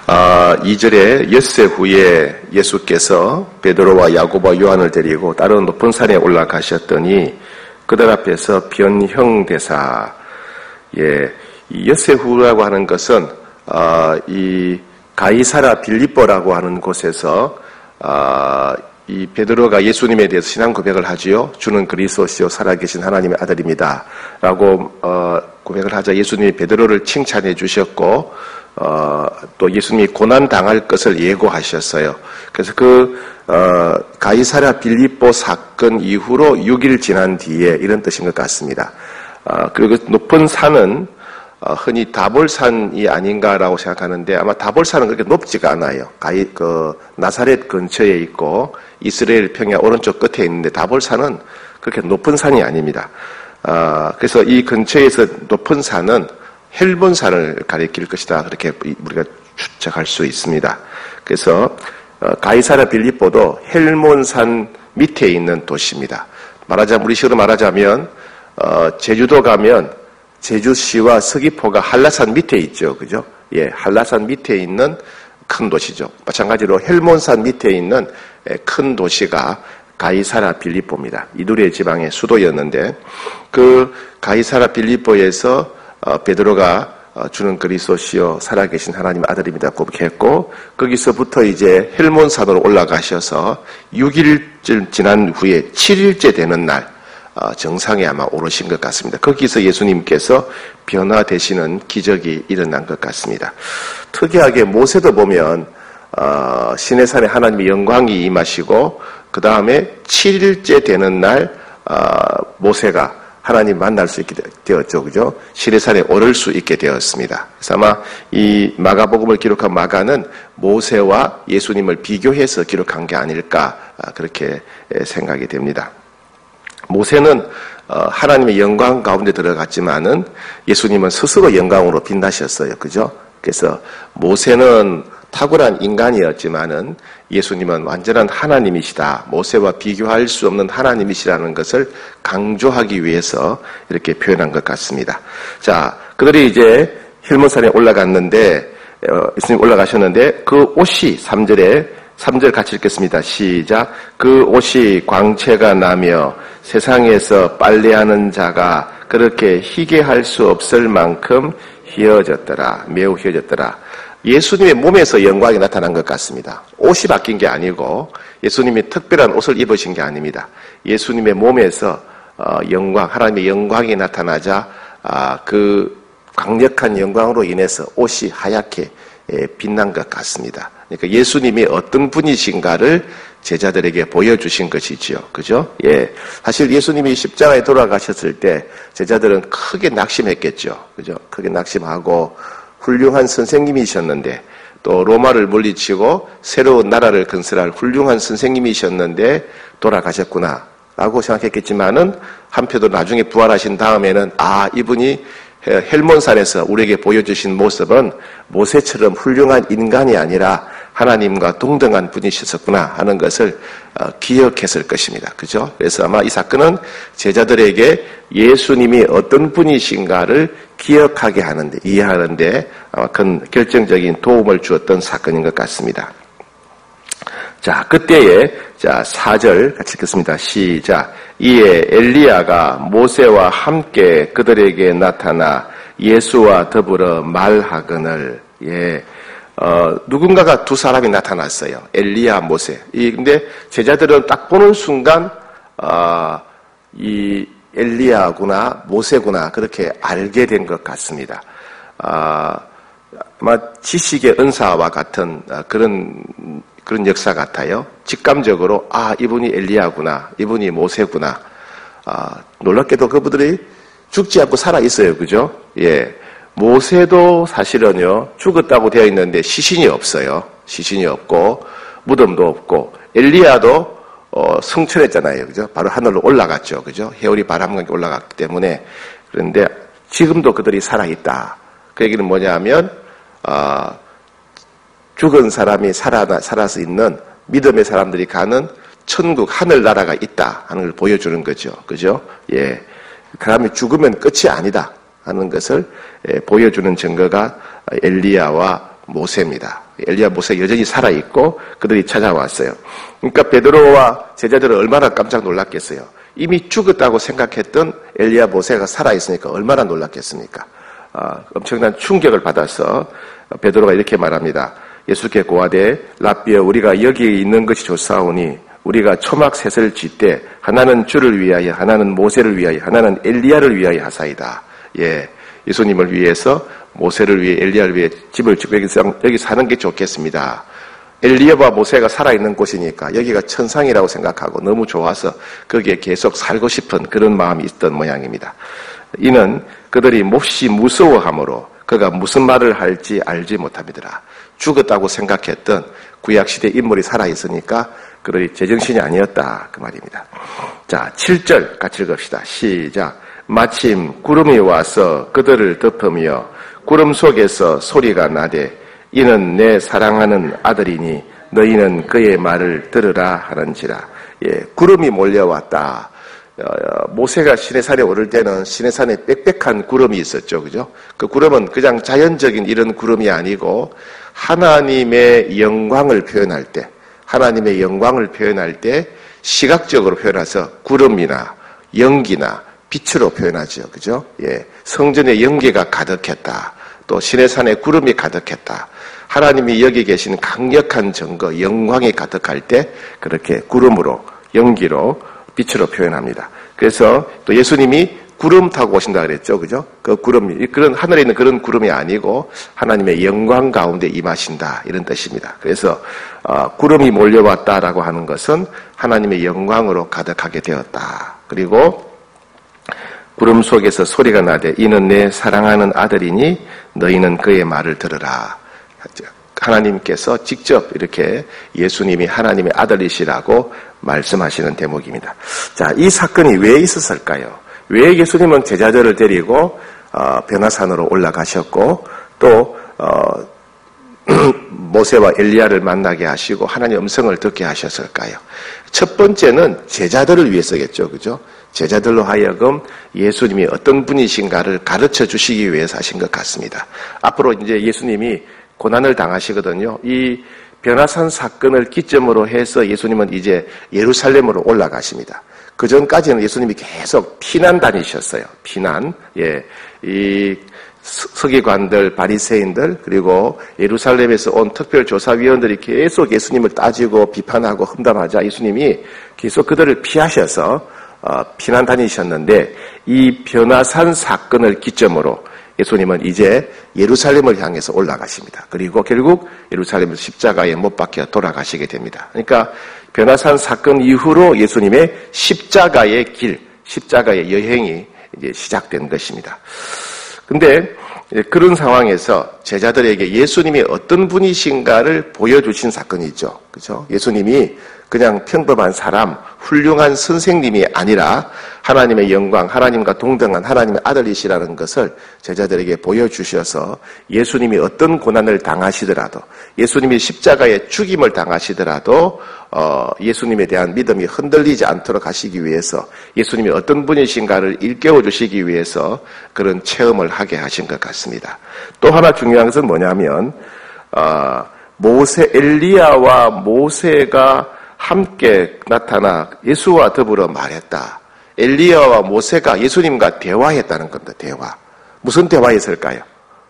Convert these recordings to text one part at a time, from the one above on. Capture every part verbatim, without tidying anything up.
아, 이 절에 엿새 후에 예수께서 베드로와 야고보와 요한을 데리고 다른 높은 산에 올라가셨더니 그들 앞에서 변형대사, 예, 이 엿새 후라고 하는 것은 아, 이 가이사라 빌립보라고 하는 곳에서 아, 이 베드로가 예수님에 대해서 신앙 고백을 하지요. 주는 그리스도시요 살아계신 하나님의 아들입니다. 라고 어, 고백을 하자 예수님이 베드로를 칭찬해 주셨고 어, 또 예수님이 고난 당할 것을 예고하셨어요. 그래서 그 어, 가이사라 빌립보 사건 이후로 육 일 지난 뒤에 이런 뜻인 것 같습니다. 어, 그리고 높은 산은 어, 흔히 다볼산이 아닌가라고 생각하는데 아마 다볼산은 그렇게 높지가 않아요. 가이, 그, 나사렛 근처에 있고 이스라엘 평야 오른쪽 끝에 있는데 다볼산은 그렇게 높은 산이 아닙니다. 어, 그래서 이 근처에서 높은 산은 헬본산을 가리킬 것이다. 그렇게 우리가 추측할 수 있습니다. 그래서 어, 가이사라 빌립보도 헬몬산 밑에 있는 도시입니다. 말하자면 우리식으로 말하자면 어, 제주도 가면 제주시와 서귀포가 한라산 밑에 있죠. 그죠? 예, 한라산 밑에 있는 큰 도시죠. 마찬가지로 헬몬산 밑에 있는 큰 도시가 가이사라 빌립보입니다. 이두레 지방의 수도였는데 그 가이사라 빌립보에서 어, 베드로가 어, 주는 그리스도시요 살아계신 하나님 아들입니다 고백했고 거기서부터 이제 헬몬산으로 올라가셔서 육 일쯤 지난 후에 칠 일째 되는 날 어, 정상에 아마 오르신 것 같습니다. 거기서 예수님께서 변화되시는 기적이 일어난 것 같습니다. 특이하게 모세도 보면 어, 시내산에 하나님의 영광이 임하시고 그 다음에 칠 일째 되는 날 어, 모세가 하나님 만날 수 있게 되었죠. 그죠? 시내산에 오를 수 있게 되었습니다. 그래서 아마 이 마가복음을 기록한 마가는 모세와 예수님을 비교해서 기록한 게 아닐까 그렇게 생각이 됩니다. 모세는 하나님의 영광 가운데 들어갔지만은 예수님은 스스로 영광으로 빛나셨어요. 그죠? 그래서 모세는 탁월한 인간이었지만은 예수님은 완전한 하나님이시다. 모세와 비교할 수 없는 하나님이시라는 것을 강조하기 위해서 이렇게 표현한 것 같습니다. 자, 그들이 이제 헬몬산에 올라갔는데, 어, 예수님 올라가셨는데, 그 옷이 삼 절에, 삼 절 같이 읽겠습니다. 시작. 그 옷이 광채가 나며 세상에서 빨래하는 자가 그렇게 희게 할 수 없을 만큼 휘어졌더라. 매우 휘어졌더라. 예수님의 몸에서 영광이 나타난 것 같습니다. 옷이 바뀐 게 아니고 예수님이 특별한 옷을 입으신 게 아닙니다. 예수님의 몸에서 영광, 하나님의 영광이 나타나자 그 강력한 영광으로 인해서 옷이 하얗게 빛난 것 같습니다. 그러니까 예수님이 어떤 분이신가를 제자들에게 보여주신 것이지요. 그죠? 예. 사실 예수님이 십자가에 돌아가셨을 때 제자들은 크게 낙심했겠죠. 그죠? 크게 낙심하고 훌륭한 선생님이셨는데 또 로마를 물리치고 새로운 나라를 건설할 훌륭한 선생님이셨는데 돌아가셨구나 라고 생각했겠지만은 한편으로 나중에 부활하신 다음에는 아 이분이 헬몬산에서 우리에게 보여주신 모습은 모세처럼 훌륭한 인간이 아니라 하나님과 동등한 분이셨구나 하는 것을 기억했을 것입니다. 그죠? 그래서 아마 이 사건은 제자들에게 예수님이 어떤 분이신가를 기억하게 하는데, 이해하는데 아마 큰 결정적인 도움을 주었던 사건인 것 같습니다. 자, 그때에, 자, 사 절 같이 읽겠습니다. 시작. 이에 엘리야가 모세와 함께 그들에게 나타나 예수와 더불어 말하거늘, 예, 어, 누군가가 두 사람이 나타났어요. 엘리야, 모세. 이, 근데 제자들은 딱 보는 순간, 어, 이 엘리야구나, 모세구나, 그렇게 알게 된 것 같습니다. 아, 아마 지식의 은사와 같은 그런, 그런 역사 같아요. 직감적으로, 아, 이분이 엘리야구나, 이분이 모세구나. 아, 놀랍게도 그분들이 죽지 않고 살아있어요. 그죠? 예. 모세도 사실은요, 죽었다고 되어 있는데 시신이 없어요. 시신이 없고, 무덤도 없고, 엘리야도, 어, 성천했잖아요. 그죠? 바로 하늘로 올라갔죠. 그죠? 해오리 바람과 함께 올라갔기 때문에. 그런데 지금도 그들이 살아있다. 그 얘기는 뭐냐 하면, 어, 죽은 사람이 살아, 살아서 있는 믿음의 사람들이 가는 천국, 하늘나라가 있다 하는 걸 보여주는 거죠. 그죠? 예. 그 사람이 죽으면 끝이 아니다 하는 것을 예, 보여주는 증거가 엘리야와 모세입니다. 엘리야 모세가 여전히 살아있고 그들이 찾아왔어요. 그러니까 베드로와 제자들은 얼마나 깜짝 놀랐겠어요. 이미 죽었다고 생각했던 엘리야 모세가 살아있으니까 얼마나 놀랐겠습니까? 아, 엄청난 충격을 받아서 베드로가 이렇게 말합니다. 예수께 고하되 랍비여 우리가 여기 있는 것이 좋사오니 우리가 초막 셋을 짓되 하나는 주를 위하여 하나는 모세를 위하여 하나는 엘리야를 위하여 하사이다. 예, 예수님을 위해서 모세를 위해 엘리야를 위해 집을 짓고 여기서, 여기 사는 게 좋겠습니다. 엘리야와 모세가 살아있는 곳이니까 여기가 천상이라고 생각하고 너무 좋아서 거기에 계속 살고 싶은 그런 마음이 있던 모양입니다. 이는 그들이 몹시 무서워하므로 그가 무슨 말을 할지 알지 못합니다. 죽었다고 생각했던 구약시대 인물이 살아있으니까 그들이 제정신이 아니었다 그 말입니다. 자, 칠 절 같이 읽읍시다. 시작. 마침 구름이 와서 그들을 덮으며 구름 속에서 소리가 나되 이는 내 사랑하는 아들이니 너희는 그의 말을 들으라 하는지라. 예, 구름이 몰려왔다. 어, 모세가 시내산에 오를 때는 시내산에 빽빽한 구름이 있었죠. 그죠? 그 구름은 그냥 자연적인 이런 구름이 아니고 하나님의 영광을 표현할 때, 하나님의 영광을 표현할 때 시각적으로 표현해서 구름이나 연기나 빛으로 표현하죠. 그죠? 예. 성전에 연기가 가득했다. 또 시내산에 구름이 가득했다. 하나님이 여기 계신 강력한 증거, 영광이 가득할 때 그렇게 구름으로, 연기로, 빛으로 표현합니다. 그래서 또 예수님이 구름 타고 오신다 그랬죠. 그죠? 그 구름이, 그런, 하늘에 있는 그런 구름이 아니고 하나님의 영광 가운데 임하신다. 이런 뜻입니다. 그래서, 어, 구름이 몰려왔다라고 하는 것은 하나님의 영광으로 가득하게 되었다. 그리고 구름 속에서 소리가 나되 이는 내 사랑하는 아들이니 너희는 그의 말을 들으라. 하나님께서 직접 이렇게 예수님이 하나님의 아들이시라고 말씀하시는 대목입니다. 자, 이 사건이 왜 있었을까요? 왜 예수님은 제자들을 데리고 어, 변화산으로 올라가셨고 또 어, 모세와 엘리야를 만나게 하시고 하나님의 음성을 듣게 하셨을까요? 첫 번째는 제자들을 위해서겠죠. 그죠? 제자들로 하여금 예수님이 어떤 분이신가를 가르쳐 주시기 위해서 하신 것 같습니다. 앞으로 이제 예수님이 고난을 당하시거든요. 이 변화산 사건을 기점으로 해서 예수님은 이제 예루살렘으로 올라가십니다. 그 전까지는 예수님이 계속 피난 다니셨어요. 피난. 예. 이 서기관들, 바리새인들, 그리고 예루살렘에서 온 특별조사위원들이 계속 예수님을 따지고 비판하고 험담하자 예수님이 계속 그들을 피하셔서 어, 피난 다니셨는데 이 변화산 사건을 기점으로 예수님은 이제 예루살렘을 향해서 올라가십니다. 그리고 결국 예루살렘에서 십자가에 못 박혀 돌아가시게 됩니다. 그러니까 변화산 사건 이후로 예수님의 십자가의 길, 십자가의 여행이 이제 시작된 것입니다. 근데 그런 상황에서 제자들에게 예수님이 어떤 분이신가를 보여주신 사건이죠. 그렇죠? 예수님이 그냥 평범한 사람, 훌륭한 선생님이 아니라 하나님의 영광, 하나님과 동등한 하나님의 아들이시라는 것을 제자들에게 보여주셔서 예수님이 어떤 고난을 당하시더라도 예수님이 십자가에 죽임을 당하시더라도 어, 예수님에 대한 믿음이 흔들리지 않도록 하시기 위해서 예수님이 어떤 분이신가를 일깨워 주시기 위해서 그런 체험을 하게 하신 것 같습니다. 또 하나 중요한 것은 뭐냐면 어, 모세, 엘리야와 모세가 함께 나타나 예수와 더불어 말했다. 엘리야와 모세가 예수님과 대화했다는 겁니다. 대화. 무슨 대화였을까요?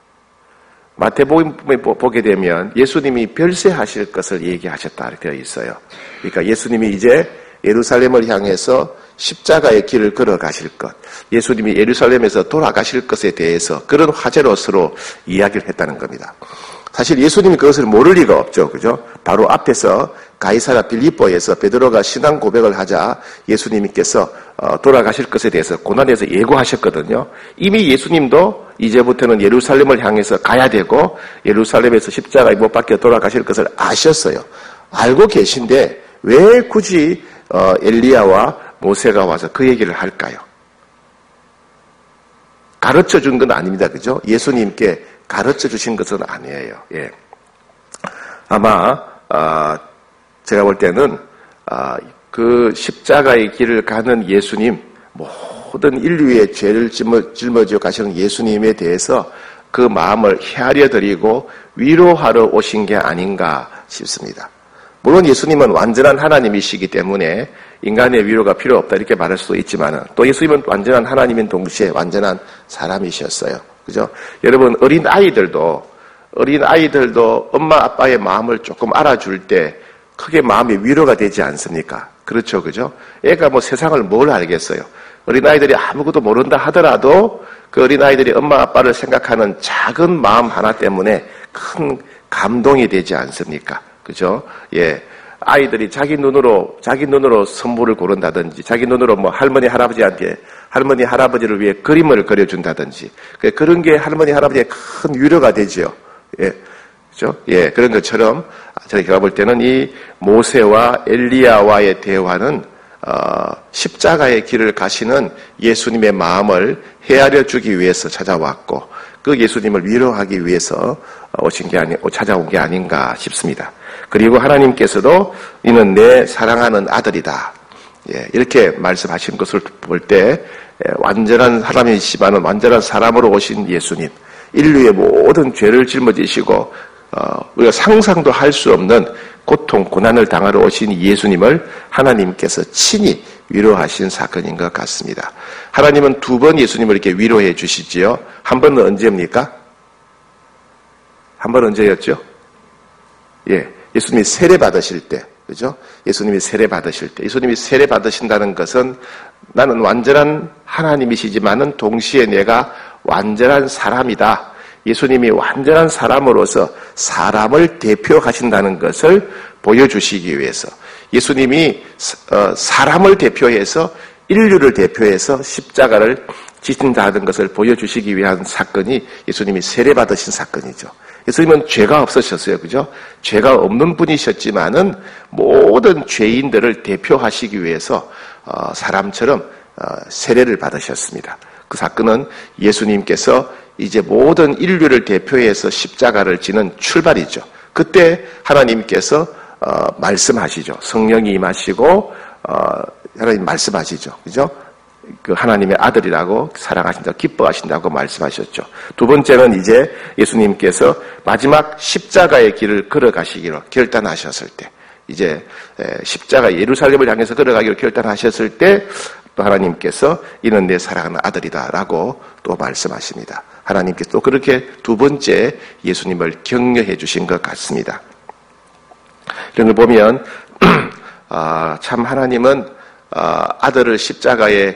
마태복음에 보게 되면 예수님이 별세하실 것을 얘기하셨다 되어 있어요. 그러니까 예수님이 이제 예루살렘을 향해서 십자가의 길을 걸어가실 것, 예수님이 예루살렘에서 돌아가실 것에 대해서 그런 화제로서로 이야기를 했다는 겁니다. 사실 예수님이 그것을 모를 리가 없죠. 그죠? 바로 앞에서 가이사랴 빌립보에서 베드로가 신앙 고백을 하자 예수님께서 돌아가실 것에 대해서 고난에서 예고하셨거든요. 이미 예수님도 이제부터는 예루살렘을 향해서 가야 되고 예루살렘에서 십자가에 못 박혀 돌아가실 것을 아셨어요. 알고 계신데 왜 굳이 엘리야와 모세가 와서 그 얘기를 할까요? 가르쳐 준 건 아닙니다. 그죠? 예수님께 가르쳐 주신 것은 아니에요. 예. 아마 아, 제가 볼 때는 아, 그 십자가의 길을 가는 예수님, 모든 인류의 죄를 짊어지고 가시는 예수님에 대해서 그 마음을 헤아려 드리고 위로하러 오신 게 아닌가 싶습니다. 물론 예수님은 완전한 하나님이시기 때문에 인간의 위로가 필요 없다 이렇게 말할 수도 있지만 또 예수님은 완전한 하나님인 동시에 완전한 사람이셨어요. 그죠? 여러분 어린 아이들도 어린 아이들도 엄마 아빠의 마음을 조금 알아줄 때 크게 마음이 위로가 되지 않습니까? 그렇죠, 그죠? 애가 뭐 세상을 뭘 알겠어요? 어린 아이들이 아무것도 모른다 하더라도 그 어린 아이들이 엄마 아빠를 생각하는 작은 마음 하나 때문에 큰 감동이 되지 않습니까? 그죠? 예. 아이들이 자기 눈으로, 자기 눈으로 선물을 고른다든지, 자기 눈으로 뭐 할머니, 할아버지한테, 할머니, 할아버지를 위해 그림을 그려준다든지, 그런 게 할머니, 할아버지의 큰 위로가 되죠. 예. 그죠? 예. 그런 것처럼, 제가 볼 때는 이 모세와 엘리야와의 대화는, 어, 십자가의 길을 가시는 예수님의 마음을 헤아려 주기 위해서 찾아왔고, 그 예수님을 위로하기 위해서 오신 게 아니, 찾아온 게 아닌가 싶습니다. 그리고 하나님께서도 이는 내 사랑하는 아들이다. 예, 이렇게 말씀하신 것을 볼 때 완전한 사람이시지만 완전한 사람으로 오신 예수님, 인류의 모든 죄를 짊어지시고 어, 우리가 상상도 할 수 없는 고통, 고난을 당하러 오신 예수님을 하나님께서 친히 위로하신 사건인 것 같습니다. 하나님은 두 번 예수님을 이렇게 위로해 주시지요. 한 번은 언제입니까? 한 번 언제였죠? 예. 예수님이 세례 받으실 때, 그죠? 예수님이 세례 받으실 때, 예수님이 세례 받으신다는 것은 나는 완전한 하나님이시지만은 동시에 내가 완전한 사람이다. 예수님이 완전한 사람으로서 사람을 대표하신다는 것을 보여주시기 위해서, 예수님이 사람을 대표해서 인류를 대표해서 십자가를 지신다는 것을 보여주시기 위한 사건이 예수님이 세례 받으신 사건이죠. 예수님은 죄가 없으셨어요. 그죠? 죄가 없는 분이셨지만은 모든 죄인들을 대표하시기 위해서 어, 사람처럼 어, 세례를 받으셨습니다. 그 사건은 예수님께서 이제 모든 인류를 대표해서 십자가를 지는 출발이죠. 그때 하나님께서 어, 말씀하시죠. 성령이 임하시고 어, 하나님 말씀하시죠. 그죠? 그 하나님의 아들이라고 사랑하신다고 기뻐하신다고 말씀하셨죠. 두 번째는 이제 예수님께서 마지막 십자가의 길을 걸어가시기로 결단하셨을 때, 이제 십자가 예루살렘을 향해서 걸어가기로 결단하셨을 때 또 하나님께서 이는 내 사랑하는 아들이다라고 또 말씀하십니다. 하나님께서 또 그렇게 두 번째 예수님을 격려해 주신 것 같습니다. 이런 걸 보면 아, 참 하나님은 아, 아들을 십자가에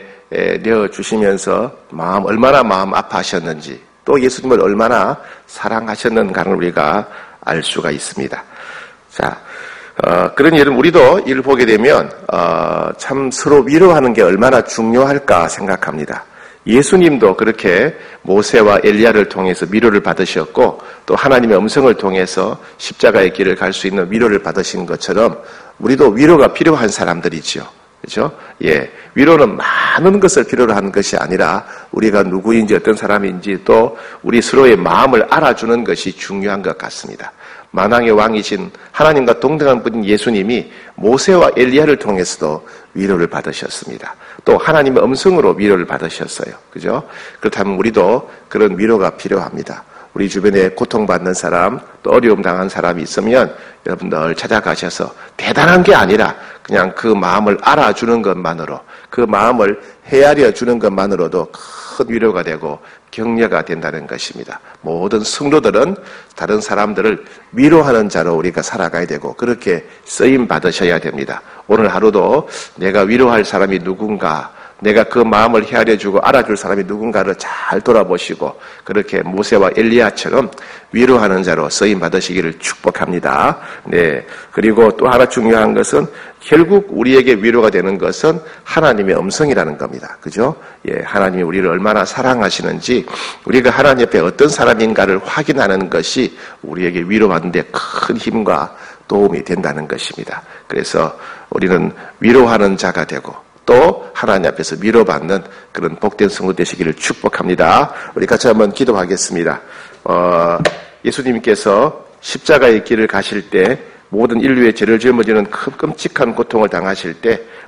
내어주시면서 마음, 얼마나 마음 아파하셨는지 또 예수님을 얼마나 사랑하셨는가를 우리가 알 수가 있습니다. 자, 어, 그런 예를 우리도 이를 보게 되면 어, 참 서로 위로하는 게 얼마나 중요할까 생각합니다. 예수님도 그렇게 모세와 엘리야를 통해서 위로를 받으셨고 또 하나님의 음성을 통해서 십자가의 길을 갈 수 있는 위로를 받으신 것처럼 우리도 위로가 필요한 사람들이지요. 그렇죠? 예. 위로는 많은 것을 필요로 하는 것이 아니라 우리가 누구인지 어떤 사람인지 또 우리 서로의 마음을 알아주는 것이 중요한 것 같습니다. 만왕의 왕이신 하나님과 동등한 분인 예수님이 모세와 엘리야를 통해서도 위로를 받으셨습니다. 또 하나님의 음성으로 위로를 받으셨어요. 그죠? 그렇다면 우리도 그런 위로가 필요합니다. 우리 주변에 고통받는 사람, 또 어려움 당한 사람이 있으면 여러분 늘 찾아가셔서 대단한 게 아니라 그냥 그 마음을 알아주는 것만으로, 그 마음을 헤아려 주는 것만으로도 큰 위로가 되고 격려가 된다는 것입니다. 모든 성도들은 다른 사람들을 위로하는 자로 우리가 살아가야 되고 그렇게 쓰임 받으셔야 됩니다. 오늘 하루도 내가 위로할 사람이 누군가, 내가 그 마음을 헤아려주고 알아줄 사람이 누군가를 잘 돌아보시고 그렇게 모세와 엘리야처럼 위로하는 자로 쓰임 받으시기를 축복합니다. 네. 그리고 또 하나 중요한 것은 결국 우리에게 위로가 되는 것은 하나님의 음성이라는 겁니다. 그죠? 예, 하나님이 우리를 얼마나 사랑하시는지 우리가 하나님 옆에 어떤 사람인가를 확인하는 것이 우리에게 위로받는 데 큰 힘과 도움이 된다는 것입니다. 그래서 우리는 위로하는 자가 되고 또 하나님 앞에서 위로받는 그런 복된 성도 되시기를 축복합니다. 우리 같이 한번 기도하겠습니다. 어, 예수님께서 십자가의 길을 가실 때 모든 인류의 죄를 짊어지는 큰 끔찍한 고통을 당하실 때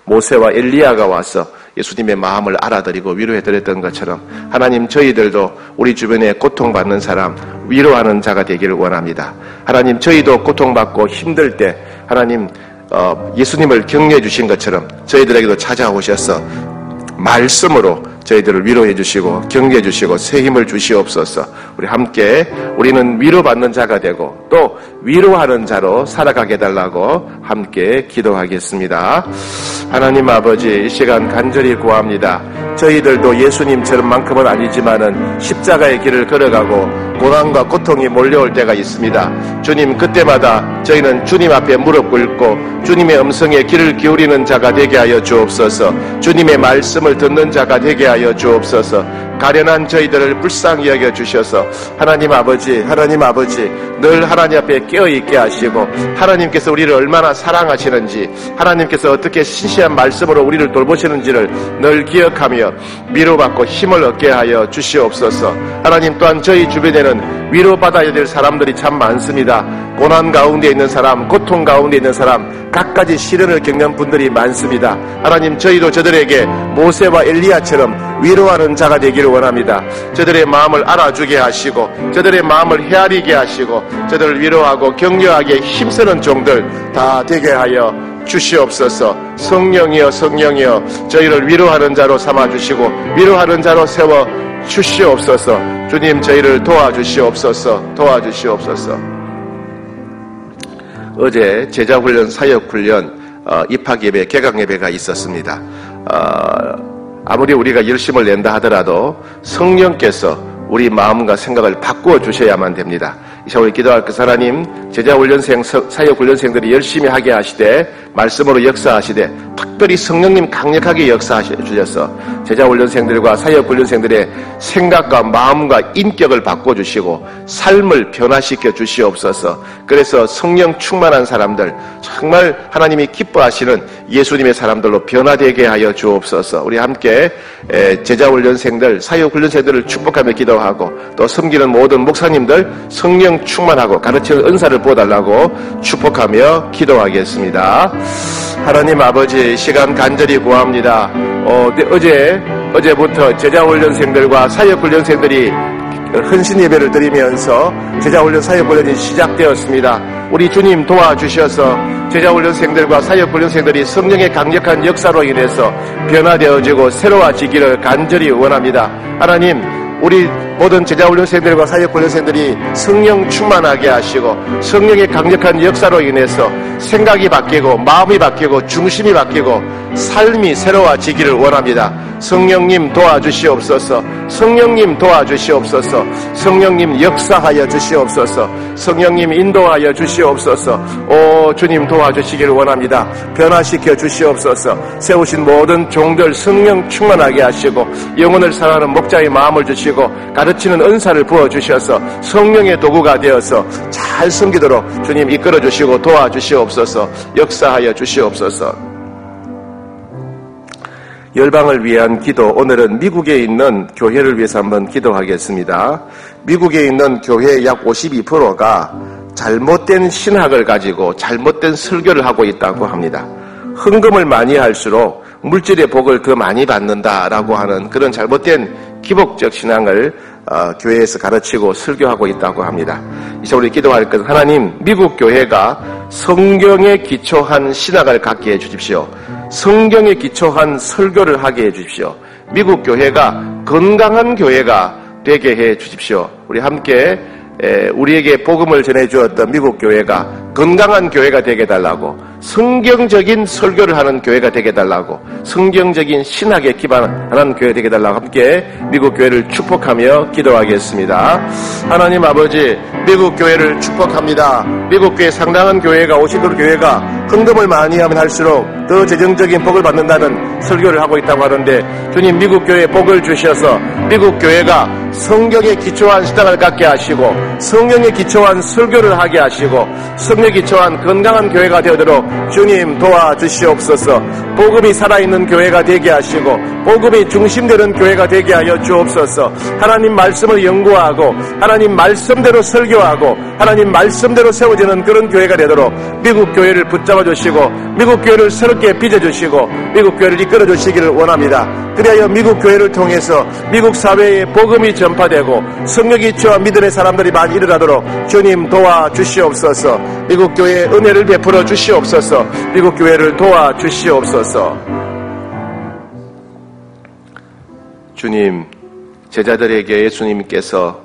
모세와 엘리야가 와서 예수님의 마음을 알아드리고 위로해드렸던 것처럼 하나님 저희들도 우리 주변에 고통받는 사람 위로하는 자가 되기를 원합니다. 하나님 저희도 고통받고 힘들 때 하나님 어, 예수님을 격려해 주신 것처럼 저희들에게도 찾아오셔서 말씀으로 저희들을 위로해 주시고 격려해 주시고 새 힘을 주시옵소서. 우리 함께 우리는 위로받는 자가 되고 또 위로하는 자로 살아가게 해달라고 함께 기도하겠습니다. 하나님 아버지, 이 시간 간절히 구합니다. 저희들도 예수님처럼만큼은 아니지만은 십자가의 길을 걸어가고 고난과 고통이 몰려올 때가 있습니다. 주님, 그때마다 저희는 주님 앞에 무릎 꿇고 주님의 음성에 귀를 기울이는 자가 되게 하여 주옵소서. 주님의 말씀을 듣는 자가 되게 하여 주옵소서. 가련한 저희들을 불쌍히 여겨 주셔서 하나님 아버지, 하나님 아버지 늘 하나님 앞에 깨어있게 하시고 하나님께서 우리를 얼마나 사랑하시는지, 하나님께서 어떻게 신실한 말씀으로 우리를 돌보시는지를 늘 기억하며 위로받고 힘을 얻게 하여 주시옵소서. 하나님, 또한 저희 주변에는 위로받아야 될 사람들이 참 많습니다. 고난 가운데 있는 사람, 고통 가운데 있는 사람, 갖가지 시련을 겪는 분들이 많습니다. 하나님, 저희도 저들에게 모세와 엘리야처럼 위로하는 자가 되기를 원합니다. 저들의 마음을 알아주게 하시고 저들의 마음을 헤아리게 하시고 저들을 위로하고 격려하게 힘쓰는 종들 다 되게 하여 주시옵소서. 성령이여 성령이여 저희를 위로하는 자로 삼아주시고 위로하는 자로 세워 주시옵소서. 주님, 저희를 도와주시옵소서. 도와주시옵소서. 어제 제자훈련, 사역훈련, 어, 입학예배, 개강예배가 있었습니다. 어, 아무리 우리가 열심을 낸다 하더라도 성령께서 우리 마음과 생각을 바꾸어 주셔야만 됩니다. 이 시간 우리 기도할 그 하나님, 제자훈련생, 사역훈련생들이 열심히 하게 하시되 말씀으로 역사하시되 특별히 성령님 강력하게 역사하셔서 제자훈련생들과 사역훈련생들의 생각과 마음과 인격을 바꿔주시고 삶을 변화시켜 주시옵소서. 그래서 성령 충만한 사람들, 정말 하나님이 기뻐하시는 예수님의 사람들로 변화되게 하여 주옵소서. 우리 함께 제자훈련생들, 사역훈련생들을 축복하며 기도하고 또 섬기는 모든 목사님들 성령 충만하고 가르치는 은사를 부어달라고 축복하며 기도하겠습니다. 하나님 아버지, 시간 간절히 구합니다. 어, 어제, 어제부터 제자훈련생들과 사역훈련생들이 헌신 예배를 드리면서 제자훈련, 사역훈련이 시작되었습니다. 우리 주님 도와주셔서 제자훈련생들과 사역훈련생들이 성령의 강력한 역사로 인해서 변화되어지고 새로워지기를 간절히 원합니다. 하나님, 우리 모든 제자훈련생들과 사역훈련생들이 성령 충만하게 하시고 성령의 강력한 역사로 인해서 생각이 바뀌고 마음이 바뀌고 중심이 바뀌고 삶이 새로워지기를 원합니다. 성령님 도와주시옵소서. 성령님 도와주시옵소서. 성령님 역사하여 주시옵소서. 성령님 인도하여 주시옵소서. 오 주님 도와주시기를 원합니다. 변화시켜 주시옵소서. 세우신 모든 종들 성령 충만하게 하시고 영혼을 사랑하는 목자의 마음을 주시고 가르치는 은사를 부어주셔서 성령의 도구가 되어서 잘 섬기도록 주님 이끌어 주시고 도와주시옵소서. 역사하여 주시옵소서. 열방을 위한 기도, 오늘은 미국에 있는 교회를 위해서 한번 기도하겠습니다. 미국에 있는 교회의 약 오십이 퍼센트가 잘못된 신학을 가지고 잘못된 설교를 하고 있다고 합니다. 헌금을 많이 할수록 물질의 복을 더 많이 받는다라고 하는 그런 잘못된 기복적 신앙을 어, 교회에서 가르치고 설교하고 있다고 합니다. 이제 우리 기도할 것은 하나님, 미국 교회가 성경에 기초한 신학을 갖게 해주십시오. 성경에 기초한 설교를 하게 해주십시오. 미국 교회가 건강한 교회가 되게 해주십시오. 우리 함께 우리에게 복음을 전해주었던 미국 교회가 건강한 교회가 되게 해달라고, 성경적인 설교를 하는 교회가 되게 해달라고, 성경적인 신학에 기반하는 교회 되게 해달라고 함께 미국 교회를 축복하며 기도하겠습니다. 하나님 아버지, 미국 교회를 축복합니다. 미국 교회 상당한 교회가 오십 퍼센트 교회가 헌금을 많이 하면 할수록 더 재정적인 복을 받는다는 설교를 하고 있다고 하는데, 주님 미국 교회에 복을 주셔서 미국 교회가 성경에 기초한 신앙을 갖게 하시고 성령에 기초한 설교를 하게 하시고 성령에 기초한 건강한 교회가 되어도록 주님 도와주시옵소서. 복음이 살아있는 교회가 되게 하시고 복음이 중심되는 교회가 되게 하여 주옵소서. 하나님 말씀을 연구하고 하나님 말씀대로 설교하고 하나님 말씀대로 세워지는 그런 교회가 되도록 미국 교회를 붙잡아 주시고 미국 교회를 새롭게 빚어주시고 미국 교회를 이끌어 주시기를 원합니다. 그리하여 미국 교회를 통해서 미국 사회에 복음이 전파되고 성령이 주와 믿음의 사람들이 많이 일어나도록 주님 도와주시옵소서. 미국 교회에 은혜를 베풀어 주시옵소서. 미국 교회를 도와주시옵소서. 주님, 제자들에게 예수님께서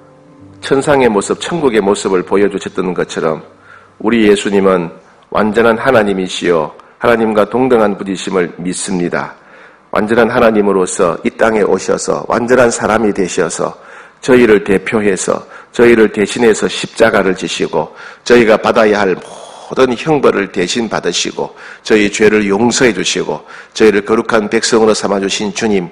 천상의 모습, 천국의 모습을 보여주셨던 것처럼 우리 예수님은 완전한 하나님이시요 하나님과 동등한 분이심을 믿습니다. 완전한 하나님으로서 이 땅에 오셔서 완전한 사람이 되셔서 저희를 대표해서 저희를 대신해서 십자가를 지시고 저희가 받아야 할 모든 형벌을 대신 받으시고 저희 죄를 용서해 주시고 저희를 거룩한 백성으로 삼아주신 주님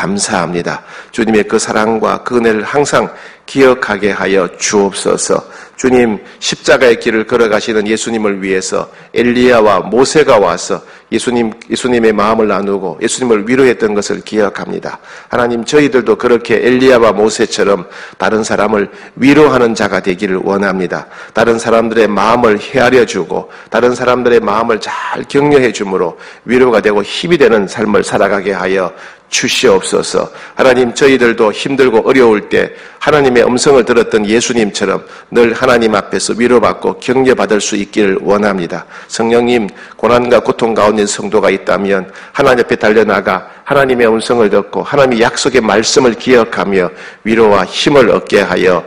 감사합니다. 주님의 그 사랑과 그 은혜를 항상 기억하게 하여 주옵소서. 주님, 십자가의 길을 걸어가시는 예수님을 위해서 엘리야와 모세가 와서 예수님, 예수님의 마음을 나누고 예수님을 위로했던 것을 기억합니다. 하나님, 저희들도 그렇게 엘리야와 모세처럼 다른 사람을 위로하는 자가 되기를 원합니다. 다른 사람들의 마음을 헤아려 주고 다른 사람들의 마음을 잘 격려해 주므로 위로가 되고 힘이 되는 삶을 살아가게 하여 주시옵소서. 하나님, 저희들도 힘들고 어려울 때 하나님의 음성을 들었던 예수님처럼 늘 하나님 앞에서 위로받고 격려받을 수 있기를 원합니다. 성령님, 고난과 고통 가운데 성도가 있다면 하나님 앞에 달려나가 하나님의 음성을 듣고 하나님의 약속의 말씀을 기억하며 위로와 힘을 얻게 하여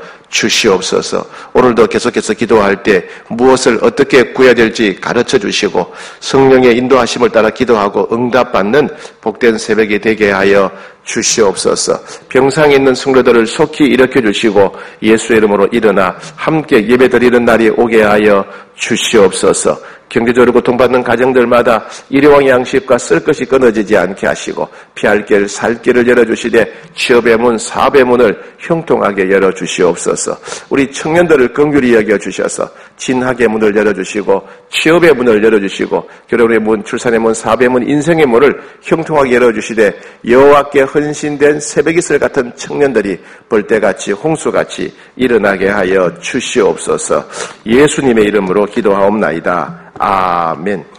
주시옵소서. 오늘도 계속해서 기도할 때 무엇을 어떻게 구해야 될지 가르쳐 주시고 성령의 인도하심을 따라 기도하고 응답받는 복된 새벽이 되게 하여 주시옵소서. 병상에 있는 성도들을 속히 일으켜 주시고 예수의 이름으로 일어나 함께 예배드리는 날이 오게 하여 주시옵소서. 경제적으로 고통받는 가정들마다 일회용 양식과 쓸 것이 끊어지지 않게 하시고 피할 길, 살 길을 열어주시되 취업의 문, 사업의 문을 형통하게 열어주시옵소서. 우리 청년들을 긍휼히 여겨주셔서 진학의 문을 열어주시고 취업의 문을 열어주시고 결혼의 문, 출산의 문, 사업의 문, 인생의 문을 형통하게 열어주시되 여호와께 헌신된 새벽이슬 같은 청년들이 벌떼같이 홍수같이 일어나게 하여 주시옵소서. 예수님의 이름으로 기도하옵나이다. 아멘.